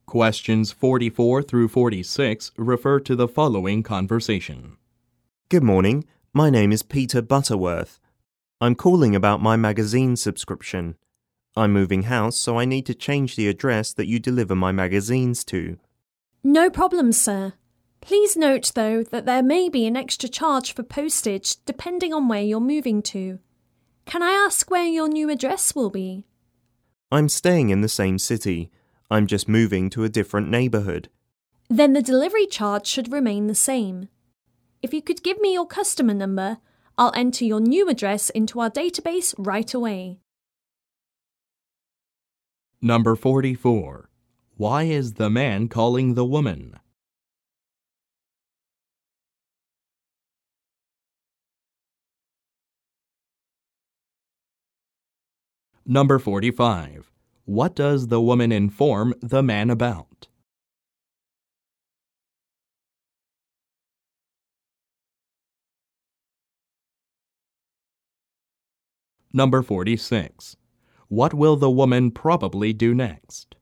Questions 44 through 46 refer to the following conversation. Good morning. My name is Peter Butterworth. I'm calling about my magazine subscription. I'm moving house, so I need to change the address that you deliver my magazines to. No problem, sir. Please note, though, that there may be an extra charge for postage depending on where you're moving to. Can I ask where your new address will be? I'm staying in the same city. I'm just moving to a different neighbourhood. Then the delivery charge should remain the same. If you could give me your customer number, I'll enter your new address into our database right away. Number 44. Why is the man calling the woman? Number 45. What does the woman inform the man about? Number 46. What will the woman probably do next?